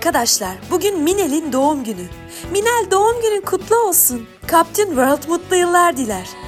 Arkadaşlar, bugün Minel'in doğum günü. Minel, doğum günün kutlu olsun. Captain World mutlu yıllar diler.